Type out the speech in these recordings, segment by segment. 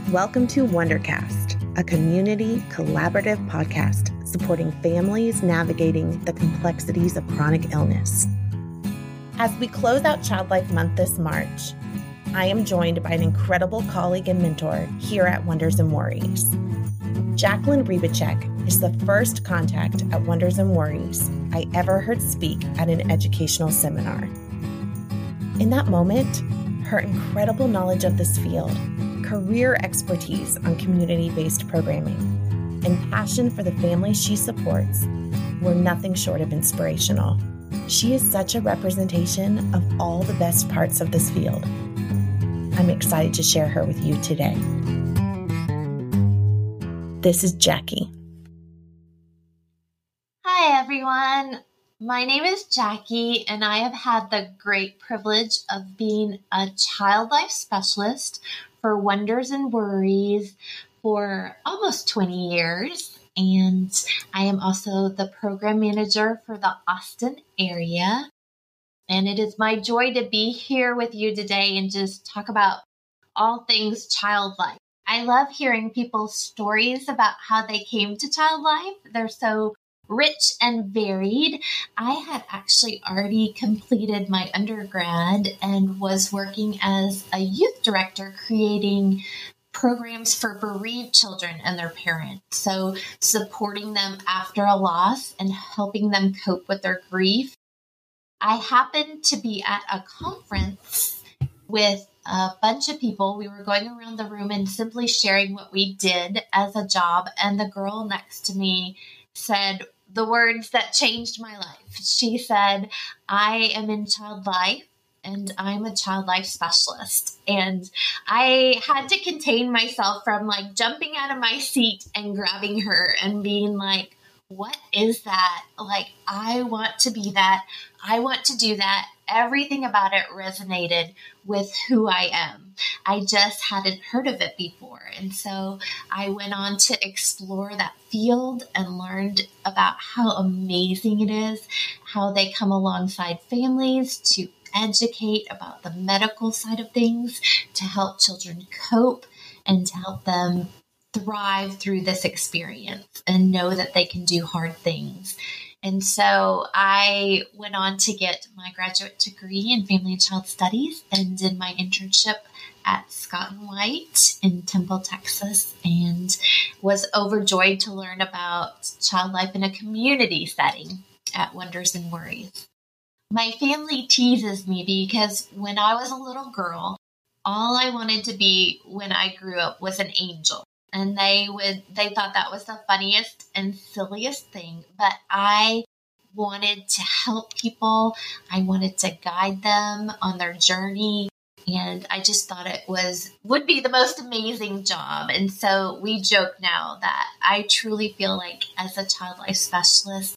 Welcome to Wondercast, a community collaborative podcast supporting families navigating the complexities of chronic illness. As we close out Child Life Month this March, I am joined by an incredible colleague and mentor here at Wonders and Worries. Jacqueline Rybacek is the first contact at Wonders and Worries I ever heard speak at an educational seminar. In that moment, her incredible knowledge of this field, career expertise on community-based programming, and passion for the families she supports were nothing short of inspirational. She is such a representation of all the best parts of this field. I'm excited to share her with you today. This is Jackie. Hi, everyone. My name is Jackie, and I have had the great privilege of being a child life specialist for Wonders and Worries for almost 20 years. And I am also the program manager for the Austin area. And it is my joy to be here with you today and just talk about all things child life. I love hearing people's stories about how they came to child life. They're so rich and varied. I had actually already completed my undergrad and was working as a youth director creating programs for bereaved children and their parents. So supporting them after a loss and helping them cope with their grief. I happened to be at a conference with a bunch of people. We were going around the room and simply sharing what we did as a job. And the girl next to me said the words that changed my life. She said, "I am in child life and I'm a child life specialist." And I had to contain myself from jumping out of my seat and grabbing her and being like, what is that? I want to be that. I want to do that. Everything about it resonated with who I am. I just hadn't heard of it before. And so I went on to explore that field and learned about how amazing it is, how they come alongside families to educate about the medical side of things, to help children cope and to help them thrive through this experience and know that they can do hard things. And so I went on to get my graduate degree in family and child studies and did my internship at Scott & White in Temple, Texas, and was overjoyed to learn about child life in a community setting at Wonders and Worries. My family teases me because when I was a little girl, all I wanted to be when I grew up was an angel. And they thought that was the funniest and silliest thing. But I wanted to help people. I wanted to guide them on their journey. And I just thought it would be the most amazing job. And so we joke now that I truly feel like as a child life specialist,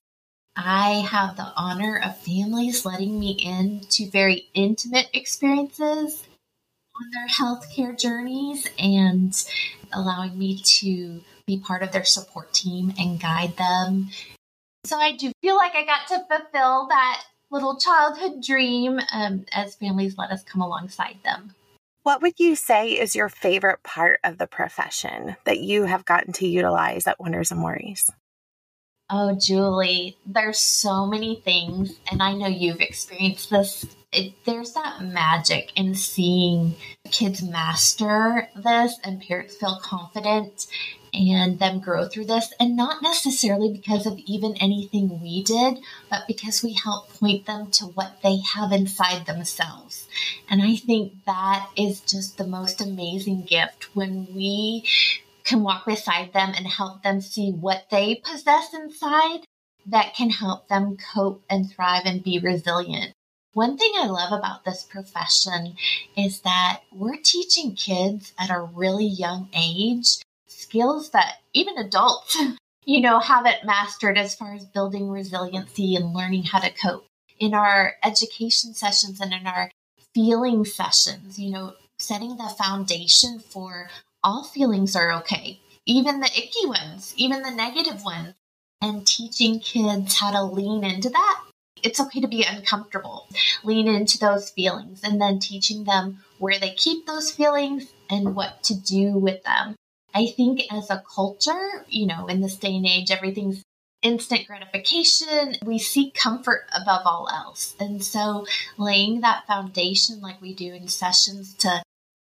I have the honor of families letting me into very intimate experiences on their healthcare journeys and allowing me to be part of their support team and guide them. So I do feel like I got to fulfill that little childhood dream as families let us come alongside them. What would you say is your favorite part of the profession that you have gotten to utilize at Wonders and Worries? Oh, Julie, there's so many things, and I know you've experienced this. There's that magic in seeing kids master this and parents feel confident and them grow through this, and not necessarily because of even anything we did, but because we help point them to what they have inside themselves. And I think that is just the most amazing gift when we can walk beside them and help them see what they possess inside that can help them cope and thrive and be resilient. One thing I love about this profession is that we're teaching kids at a really young age skills that even adults, haven't mastered as far as building resiliency and learning how to cope. In our education sessions and in our feeling sessions, setting the foundation for all feelings are okay, even the icky ones, even the negative ones, and teaching kids how to lean into that It's okay to be uncomfortable. Lean into those feelings and then teaching them where they keep those feelings and what to do with them. I think as a culture, in this day and age, everything's instant gratification. We seek comfort above all else. And so laying that foundation like we do in sessions to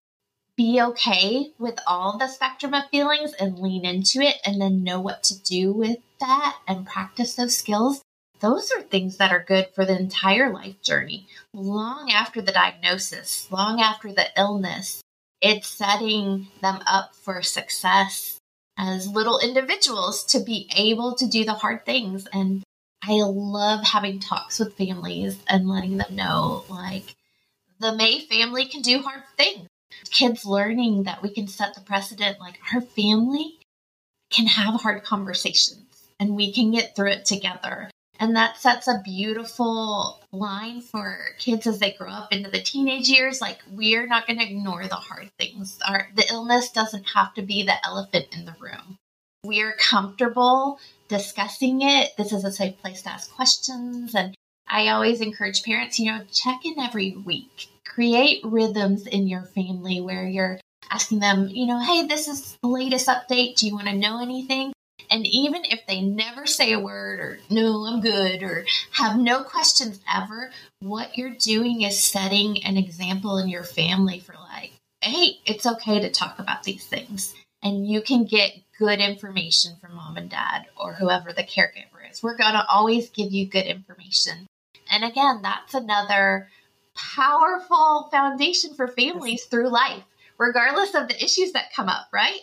be okay with all the spectrum of feelings and lean into it and then know what to do with that and practice those skills. Those are things that are good for the entire life journey. Long after the diagnosis, long after the illness, it's setting them up for success as little individuals to be able to do the hard things. And I love having talks with families and letting them know, like, the May family can do hard things. Kids learning that we can set the precedent, like our family can have hard conversations and we can get through it together. And that sets a beautiful line for kids as they grow up into the teenage years. Like, we're not going to ignore the hard things. The illness doesn't have to be the elephant in the room. We are comfortable discussing it. This is a safe place to ask questions. And I always encourage parents, check in every week. Create rhythms in your family where you're asking them, hey, this is the latest update. Do you want to know anything? And even if they never say a word or no, I'm good, or have no questions ever, what you're doing is setting an example in your family for like, hey, it's okay to talk about these things. And you can get good information from mom and dad or whoever the caregiver is. We're going to always give you good information. And again, that's another powerful foundation for families through life, regardless of the issues that come up, right?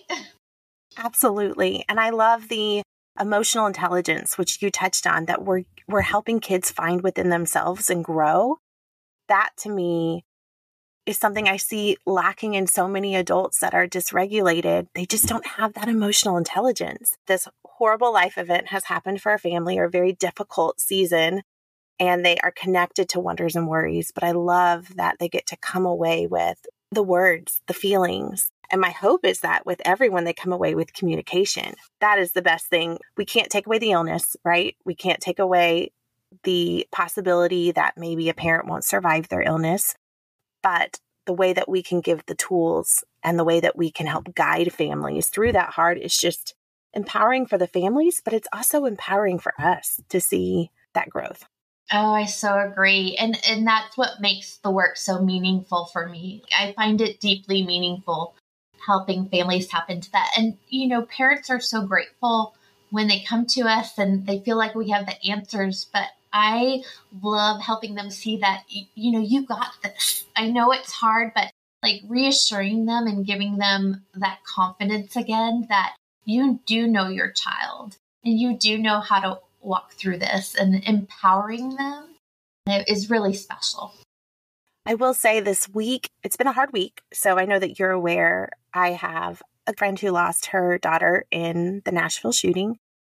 Absolutely. And I love the emotional intelligence, which you touched on, that we're helping kids find within themselves and grow. That to me is something I see lacking in so many adults that are dysregulated. They just don't have that emotional intelligence. This horrible life event has happened for a family, or a very difficult season, and they are connected to wonders and worries. But I love that they get to come away with the words, the feelings. And my hope is that with everyone, they come away with communication. That is the best thing. We can't take away the illness, right? We can't take away the possibility that maybe a parent won't survive their illness. But the way that we can give the tools and the way that we can help guide families through that hard is just empowering for the families, but it's also empowering for us to see that growth. Oh, I so agree. And that's what makes the work so meaningful for me. I find it deeply meaningful helping families tap into that. And, parents are so grateful when they come to us and they feel like we have the answers. But I love helping them see that, you got this. I know it's hard, but like reassuring them and giving them that confidence again that you do know your child and you do know how to walk through this, and empowering them is really special. I will say this week, it's been a hard week. So I know that you're aware, I have a friend who lost her daughter in the Nashville shooting,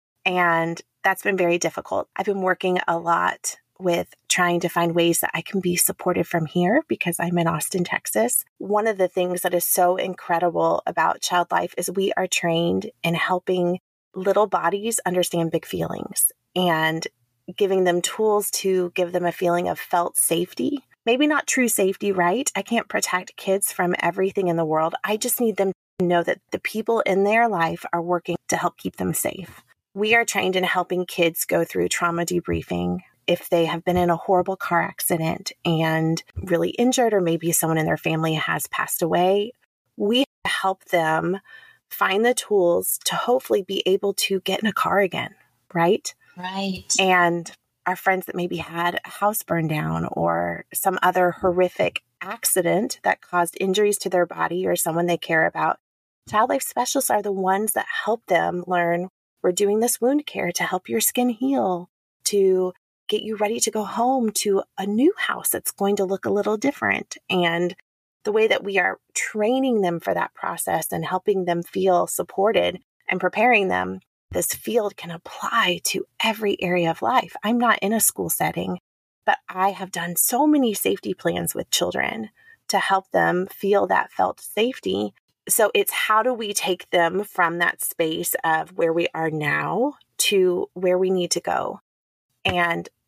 and that's been very difficult. I've been working a lot with trying to find ways that I can be supported from here because I'm in Austin, Texas. One of the things that is so incredible about Child Life is we are trained in helping little bodies understand big feelings and giving them tools to give them a feeling of felt safety. Maybe not true safety, right? I can't protect kids from everything in the world. I just need them to know that the people in their life are working to help keep them safe. We are trained in helping kids go through trauma debriefing if they have been in a horrible car accident and really injured, or maybe someone in their family has passed away. We help them find the tools to hopefully be able to get in a car again, right? Right. And our friends that maybe had a house burned down or some other horrific accident that caused injuries to their body or someone they care about, Child Life specialists are the ones that help them learn, we're doing this wound care to help your skin heal, to get you ready to go home to a new house that's going to look a little different. And the way that we are training them for that process and helping them feel supported and preparing them, this field can apply to every area of life. I'm not in a school setting, but I have done so many safety plans with children to help them feel that felt safety. So it's how do we take them from that space of where we are now to where we need to go, and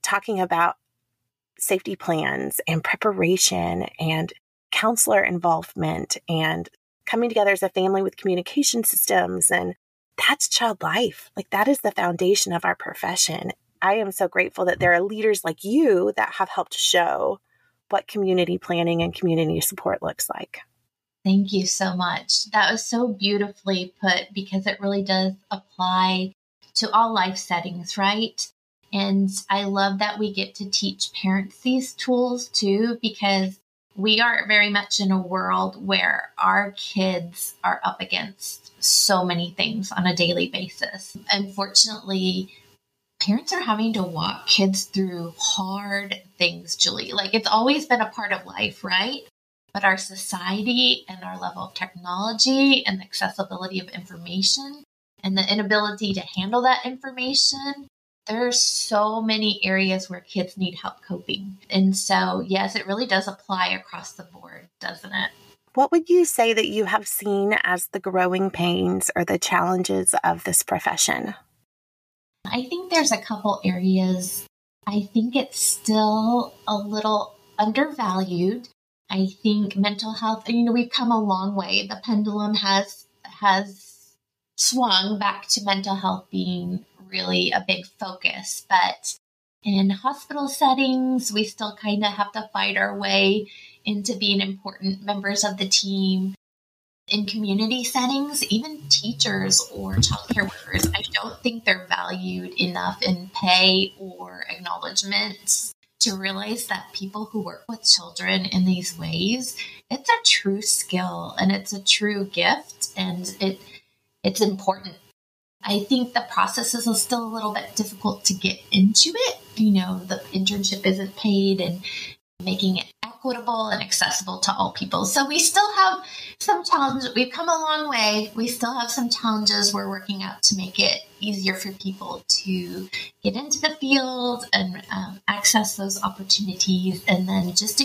talking about safety plans and preparation and counselor involvement and coming together as a family with communication systems. And that's child life. Like, that is the foundation of our profession. I am so grateful that there are leaders like you that have helped show what community planning and community support looks like. Thank you so much. That was so beautifully put, because it really does apply to all life settings, right? And I love that we get to teach parents these tools too, because we are very much in a world where our kids are up against so many things on a daily basis. Unfortunately, parents are having to walk kids through hard things, Julie. Like, it's always been a part of life, right? But our society and our level of technology and the accessibility of information and the inability to handle that information, there's so many areas where kids need help coping. And so, yes, it really does apply across the board, doesn't it? What would you say that you have seen as the growing pains or the challenges of this profession? I think there's a couple areas. I think it's still a little undervalued. I think mental health, we've come a long way. The pendulum has swung back to mental health being really a big focus. But in hospital settings, we still kind of have to fight our way into being important members of the team. In community settings, even teachers or childcare workers, I don't think they're valued enough in pay or acknowledgement to realize that people who work with children in these ways, it's a true skill and it's a true gift, and it's important. I think the process is still a little bit difficult to get into it. The internship isn't paid, and making it equitable and accessible to all people. So we still have some challenges. We've come a long way. We still have some challenges we're working out to make it easier for people to get into the field and access those opportunities, and then just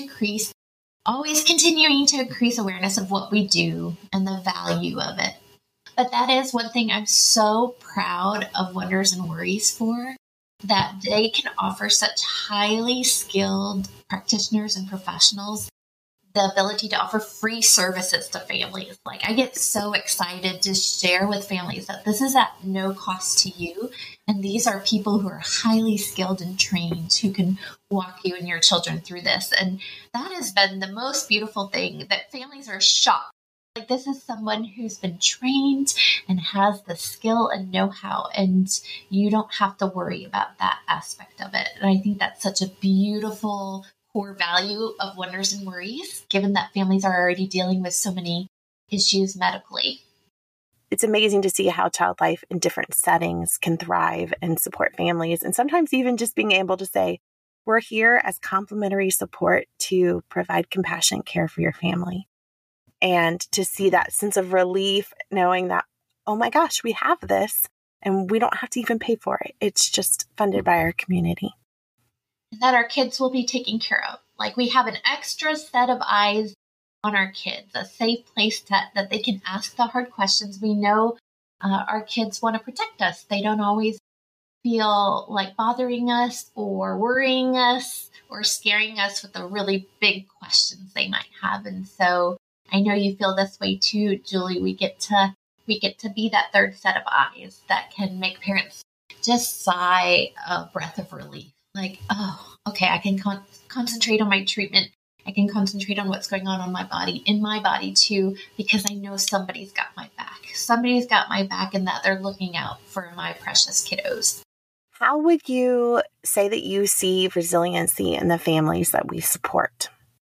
always continuing to increase awareness of what we do and the value of it. But that is one thing I'm so proud of Wonders and Worries for, that they can offer such highly skilled practitioners and professionals the ability to offer free services to families. Like, I get so excited to share with families that this is at no cost to you. And these are people who are highly skilled and trained who can walk you and your children through this. And that has been the most beautiful thing, that families are shocked. Like, this is someone who's been trained and has the skill and know-how, and you don't have to worry about that aspect of it. And I think that's such a beautiful core value of Wonders and Worries, given that families are already dealing with so many issues medically. It's amazing to see how child life in different settings can thrive and support families. And sometimes even just being able to say, we're here as complementary support to provide compassionate care for your family. And to see that sense of relief, knowing that, oh my gosh, we have this and we don't have to even pay for it. It's just funded by our community. That our kids will be taken care of. Like, we have an extra set of eyes on our kids, a safe place that they can ask the hard questions. We know our kids want to protect us. They don't always feel like bothering us or worrying us or scaring us with the really big questions they might have. And so I know you feel this way too, Julie. We get to be that third set of eyes that can make parents just sigh a breath of relief. Like, oh, okay, I can concentrate on my treatment. I can concentrate on what's going on in my body too, because I know somebody's got my back. Somebody's got my back, and that they're looking out for my precious kiddos. How would you say that you see resiliency in the families that we support?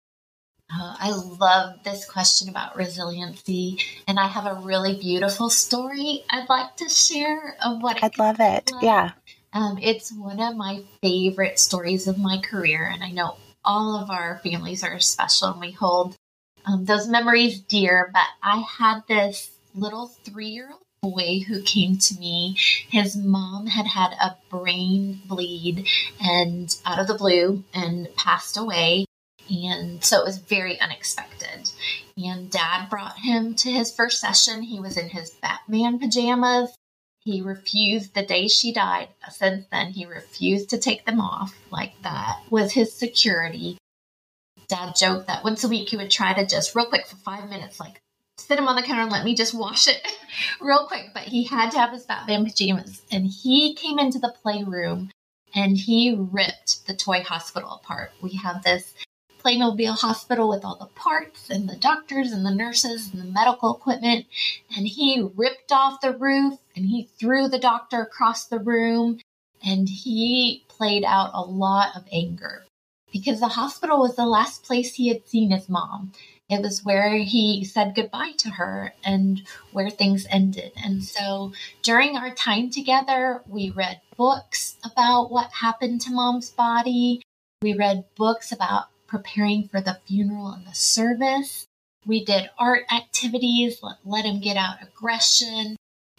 I love this question about resiliency, and I have a really beautiful story I'd like to share of what I'd love it. Like. Yeah. It's one of my favorite stories of my career, and I know all of our families are special, and we hold those memories dear. But I had this little 3-year-old boy who came to me. His mom had a brain bleed and out of the blue and passed away. And so it was very unexpected. And Dad brought him to his first session. He was in his Batman pajamas. He refused the day she died. Since then, he refused to take them off. Like, that was his security. Dad joked that once a week he would try to just real quick for 5 minutes, like, sit him on the counter and let me just wash it real quick. But he had to have his Batman pajamas. And he came into the playroom and he ripped the toy hospital apart. We have this Playmobil hospital with all the parts and the doctors and the nurses and the medical equipment. And he ripped off the roof and he threw the doctor across the room. And he played out a lot of anger because the hospital was the last place he had seen his mom. It was where he said goodbye to her and where things ended. And so during our time together, we read books about what happened to Mom's body. We read books about preparing for the funeral and the service. We did art activities, let him get out aggression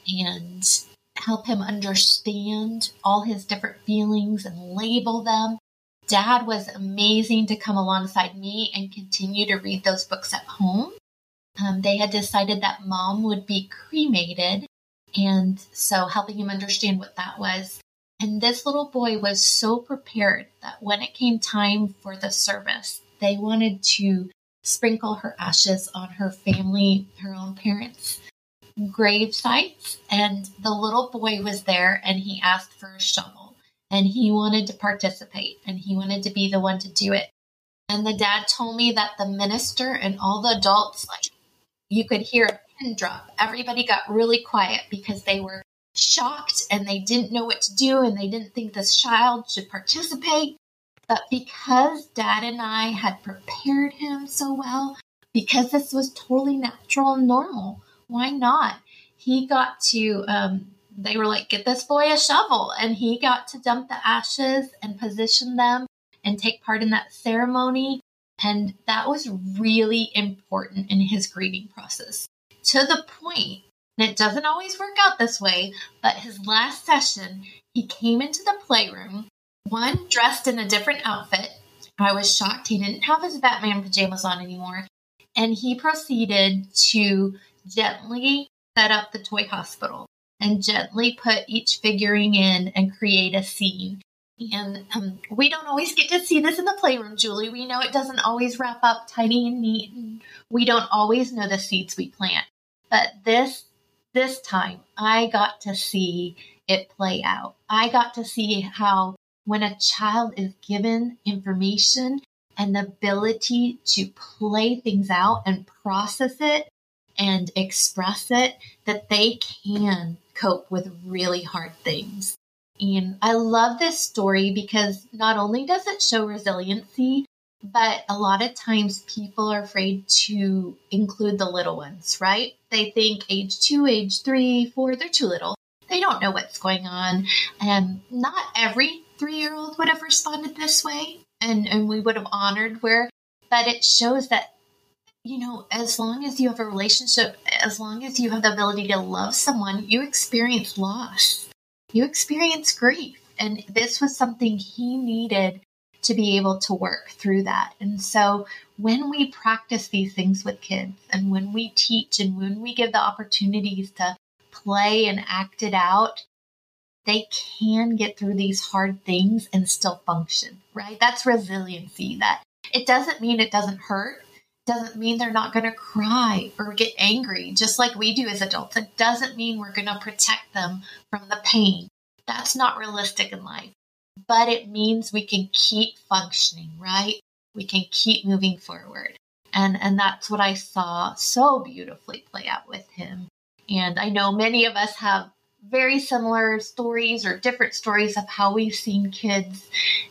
and help him understand all his different feelings and label them. Dad was amazing to come alongside me and continue to read those books at home. They had decided that Mom would be cremated, and so helping him understand what that was. And this little boy was so prepared that when it came time for the service, they wanted to sprinkle her ashes on her family, her own parents' grave sites. And the little boy was there and he asked for a shovel and he wanted to participate and he wanted to be the one to do it. And the dad told me that the minister and all the adults, like, you could hear a pin drop. Everybody got really quiet because they were shocked and they didn't know what to do and they didn't think this child should participate. But because Dad and I had prepared him so well, because this was totally natural and normal, why not? He got to, they were like, get this boy a shovel. And he got to dump the ashes and position them and take part in that ceremony. And that was really important in his grieving process, to the point, and it doesn't always work out this way, but his last session, he came into the playroom, one dressed in a different outfit. I was shocked he didn't have his Batman pajamas on anymore. And he proceeded to gently set up the toy hospital and gently put each figurine in and create a scene. And we don't always get to see this in the playroom, Julie. We know it doesn't always wrap up tidy and neat, and we don't always know the seeds we plant. But this time, I got to see it play out. I got to see how when a child is given information and the ability to play things out and process it and express it, that they can cope with really hard things. And I love this story because not only does it show resiliency, but a lot of times people are afraid to include the little ones, right? They think age 2, age 3, 4, they're too little. They don't know what's going on. And not every 3-year-old would have responded this way. And we would have honored but it shows that, you know, as long as you have a relationship, as long as you have the ability to love someone, you experience loss. You experience grief. And this was something he needed to be able to work through that. And so when we practice these things with kids and when we teach and when we give the opportunities to play and act it out, they can get through these hard things and still function, right? That's resiliency. That it doesn't mean it doesn't hurt. Doesn't mean they're not going to cry or get angry, just like we do as adults. It doesn't mean we're going to protect them from the pain. That's not realistic in life. But it means we can keep functioning, right? We can keep moving forward. And that's what I saw so beautifully play out with him. And I know many of us have very similar stories or different stories of how we've seen kids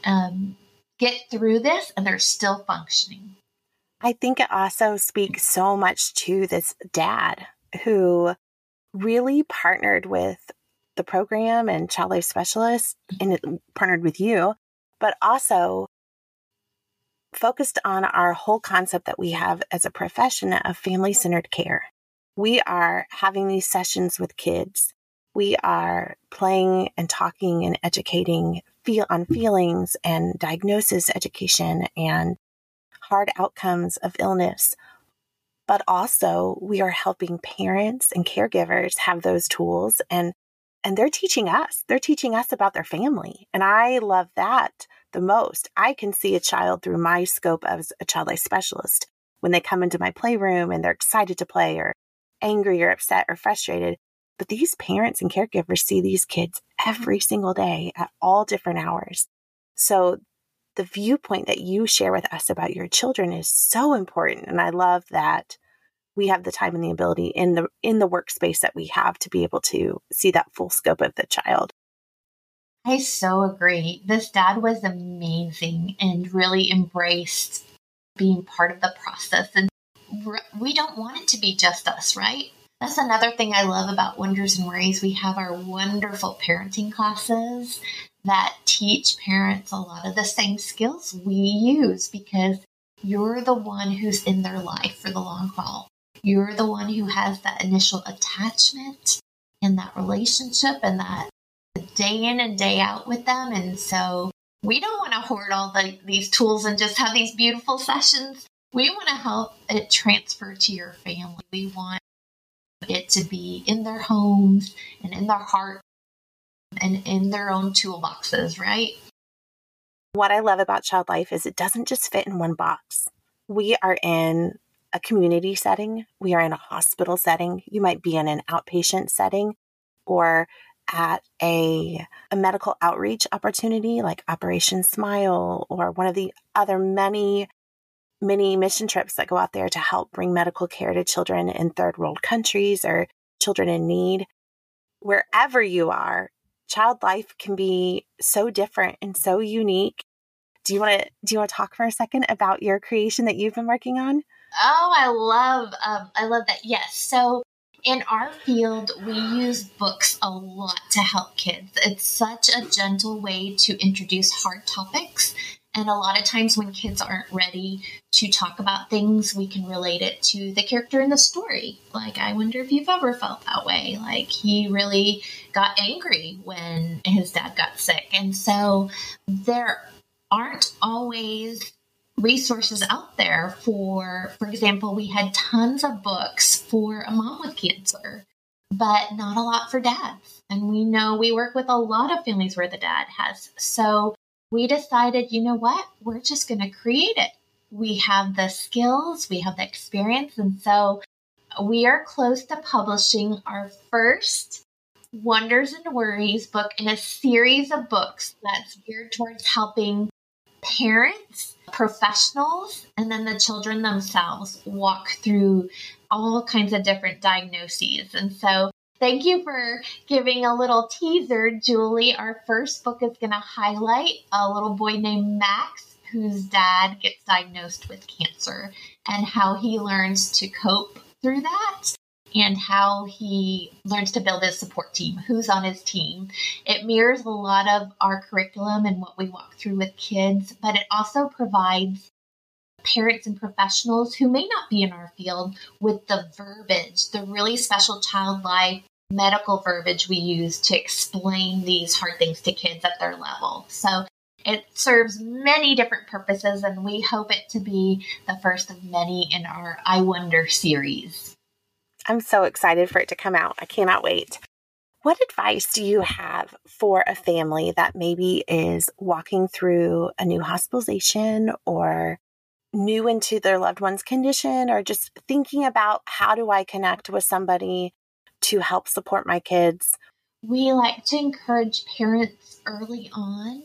get through this and they're still functioning. I think it also speaks so much to this dad who really partnered with the program and child life specialist and it partnered with you, but also focused on our whole concept that we have as a profession of family-centered care. We are having these sessions with kids. We are playing and talking and educating on feelings and diagnosis education and hard outcomes of illness. But also we are helping parents and caregivers have those tools and And they're teaching us. They're teaching us about their family. And I love that the most. I can see a child through my scope as a child life specialist when they come into my playroom and they're excited to play or angry or upset or frustrated. But these parents and caregivers see these kids every single day at all different hours. So the viewpoint that you share with us about your children is so important. And I love that we have the time and the ability in the workspace that we have to be able to see that full scope of the child. I so agree. This dad was amazing and really embraced being part of the process. And we don't want it to be just us, right? That's another thing I love about Wonders and Worries. We have our wonderful parenting classes that teach parents a lot of the same skills we use, because you're the one who's in their life for the long haul. You're the one who has that initial attachment and that relationship and that day in and day out with them. And so we don't want to hoard all these tools and just have these beautiful sessions. We want to help it transfer to your family. We want it to be in their homes and in their heart and in their own toolboxes, right? What I love about Child Life is it doesn't just fit in one box. We are in a community setting. We are in a hospital setting. You might be in an outpatient setting or at a medical outreach opportunity like Operation Smile or one of the other many mission trips that go out there to help bring medical care to children in third world countries or children in need. Wherever you are, Child Life can be so different and so unique. Do you want to talk for a second about your creation that you've been working on? Oh, I love that. Yes. So in our field, we use books a lot to help kids. It's such a gentle way to introduce hard topics. And a lot of times when kids aren't ready to talk about things, we can relate it to the character in the story. Like, I wonder if you've ever felt that way. Like, he really got angry when his dad got sick. And so there aren't always resources out there for example, we had tons of books for a mom with cancer, but not a lot for dads. And we know we work with a lot of families where the dad has. So we decided, you know what? We're just going to create it. We have the skills, we have the experience. And so we are close to publishing our first Wonders and Worries book in a series of books that's geared towards helping parents, professionals, and then the children themselves walk through all kinds of different diagnoses. And so thank you for giving a little teaser, Julie. Our first book is going to highlight a little boy named Max, whose dad gets diagnosed with cancer, and how he learns to cope through that and how he learns to build his support team, who's on his team. It mirrors a lot of our curriculum and what we walk through with kids, but it also provides parents and professionals who may not be in our field with the verbiage, the really special child life medical verbiage we use to explain these hard things to kids at their level. So it serves many different purposes, and we hope it to be the first of many in our I Wonder series. I'm so excited for it to come out. I cannot wait. What advice do you have for a family that maybe is walking through a new hospitalization or new into their loved one's condition, or just thinking about how do I connect with somebody to help support my kids? We like to encourage parents early on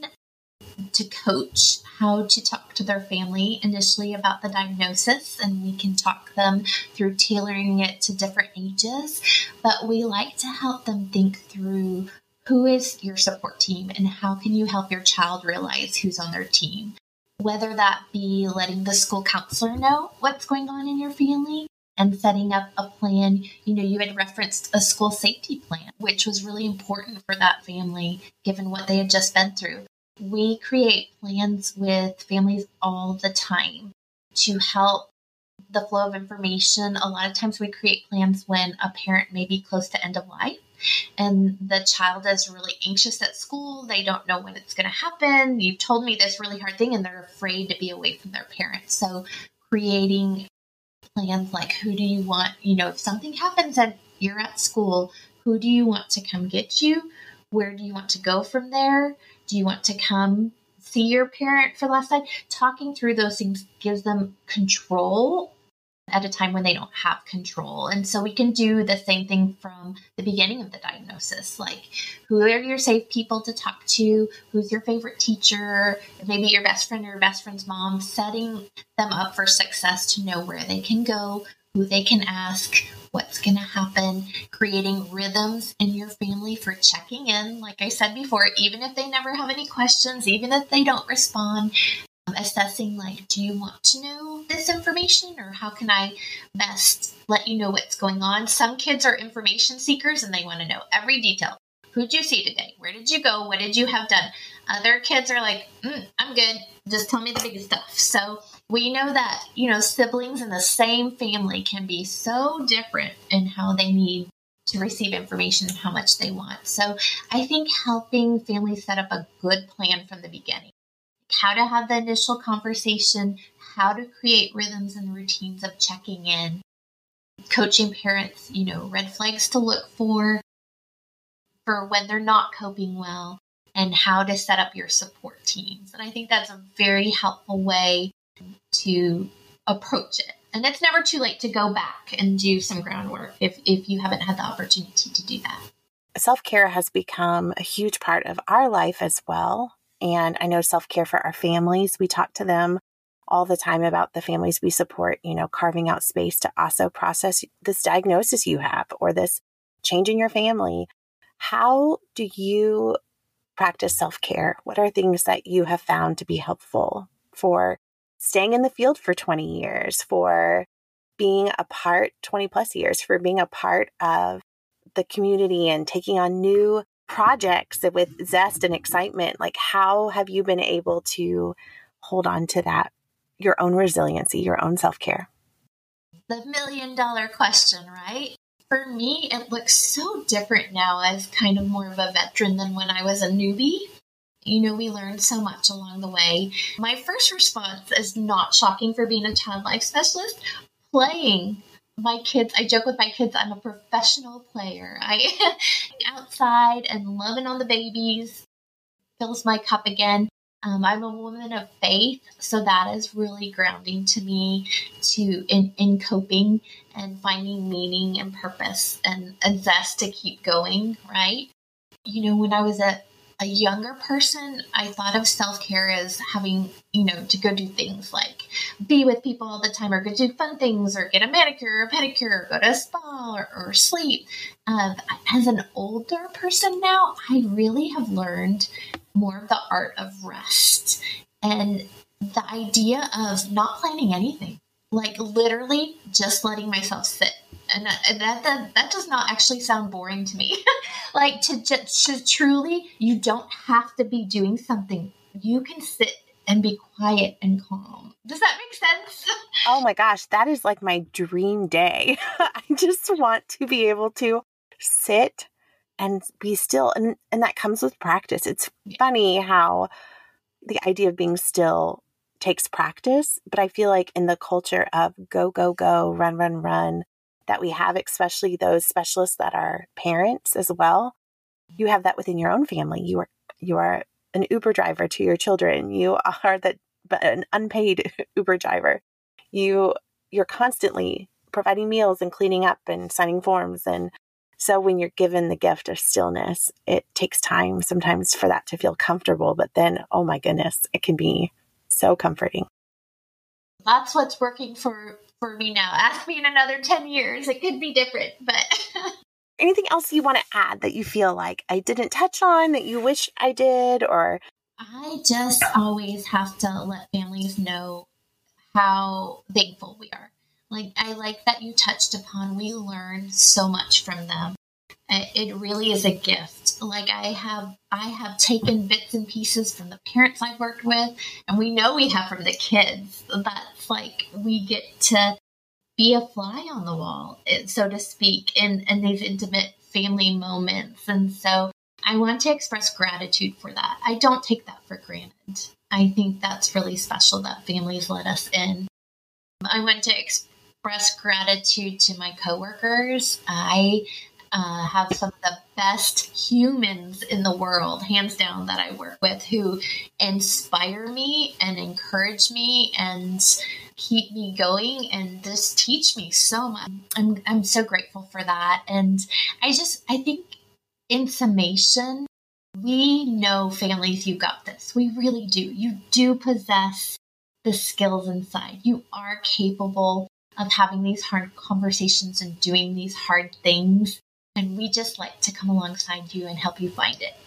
to coach how to talk to their family initially about the diagnosis, and we can talk them through tailoring it to different ages. But we like to help them think through who is your support team and how can you help your child realize who's on their team. Whether that be letting the school counselor know what's going on in your family and setting up a plan. You had referenced a school safety plan, which was really important for that family given what they had just been through. We create plans with families all the time to help the flow of information. A lot of times we create plans when a parent may be close to end of life and the child is really anxious at school. They don't know when it's going to happen. You've told me this really hard thing and they're afraid to be away from their parents. So creating plans like, who do you want, if something happens and you're at school, Who do you want to come get you? Where do you want to go from there? Do you want to come see your parent for the last time? Talking through those things gives them control at a time when they don't have control. And so we can do the same thing from the beginning of the diagnosis, like who are your safe people to talk to, who's your favorite teacher, maybe your best friend or your best friend's mom, setting them up for success to know where they can go, who they can ask, what's going to happen, creating rhythms in your family for checking in. Like I said before, even if they never have any questions, even if they don't respond, assessing like, do you want to know this information, or how can I best let you know what's going on? Some kids are information seekers and they want to know every detail. Who'd you see today? Where did you go? What did you have done? Other kids are like, I'm good. Just tell me the biggest stuff. So we know that, siblings in the same family can be so different in how they need to receive information and how much they want. So I think helping families set up a good plan from the beginning, how to have the initial conversation, how to create rhythms and routines of checking in, coaching parents, red flags to look for when they're not coping well, and how to set up your support teams. And I think that's a very helpful way to approach it. And it's never too late to go back and do some groundwork if you haven't had the opportunity to do that. Self-care has become a huge part of our life as well. And I know self-care for our families, we talk to them all the time about the families we support, carving out space to also process this diagnosis you have or this change in your family. How do you practice self-care? What are things that you have found to be helpful for staying in the field for 20 years, for being a part, 20 plus years, for being a part of the community and taking on new projects with zest and excitement? Like, how have you been able to hold on to that, your own resiliency, your own self-care? The $1 million question, right? For me, it looks so different now as kind of more of a veteran than when I was a newbie. We learned so much along the way. My first response is not shocking for being a child life specialist. Playing. My kids, I joke with my kids, I'm a professional player. I outside and loving on the babies fills my cup again. I'm a woman of faith, so that is really grounding to me in coping and finding meaning and purpose and zest to keep going, right? When I was a younger person, I thought of self-care as having, to go do things like be with people all the time, or go do fun things, or get a manicure or pedicure, or go to a spa, or sleep. As an older person now, I really have learned more of the art of rest and the idea of not planning anything, like literally just letting myself sit. And that does not actually sound boring to me. Like to truly, you don't have to be doing something. You can sit and be quiet and calm. Does that make sense? Oh my gosh, that is like my dream day. I just want to be able to sit and be still. And that comes with practice. It's funny how the idea of being still takes practice, but I feel like in the culture of go, go, go, run, run, run, that we have, especially those specialists that are parents as well, you have that within your own family. You are an Uber driver to your children. You are an unpaid Uber driver. You're constantly providing meals and cleaning up and signing forms. And so when you're given the gift of stillness, it takes time sometimes for that to feel comfortable. But then, oh my goodness, it can be so comforting. That's what's working for me now. Ask me in another 10 years. It could be different, but... Anything else you want to add that you feel like I didn't touch on that you wish I did? Or I just always have to let families know how thankful we are. Like, I like that you touched upon, we learn so much from them. It really is a gift. Like I have taken bits and pieces from the parents I've worked with, and we know we have from the kids. That's like, we get to be a fly on the wall, so to speak, in these intimate family moments. And so I want to express gratitude for that. I don't take that for granted. I think that's really special that families let us in. I want to express gratitude to my coworkers. I have some of the best humans in the world, hands down, that I work with, who inspire me and encourage me and keep me going and just teach me so much. I'm so grateful for that. And I think in summation, we know, families, you got this. We really do. You do possess the skills inside. You are capable of having these hard conversations and doing these hard things. And we just like to come alongside you and help you find it.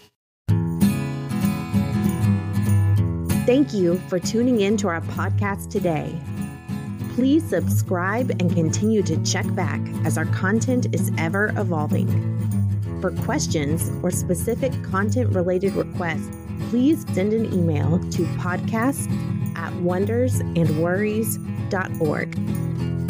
Thank you for tuning in to our podcast today. Please subscribe and continue to check back as our content is ever evolving. For questions or specific content-related requests, please send an email to podcast@wondersandworries.org.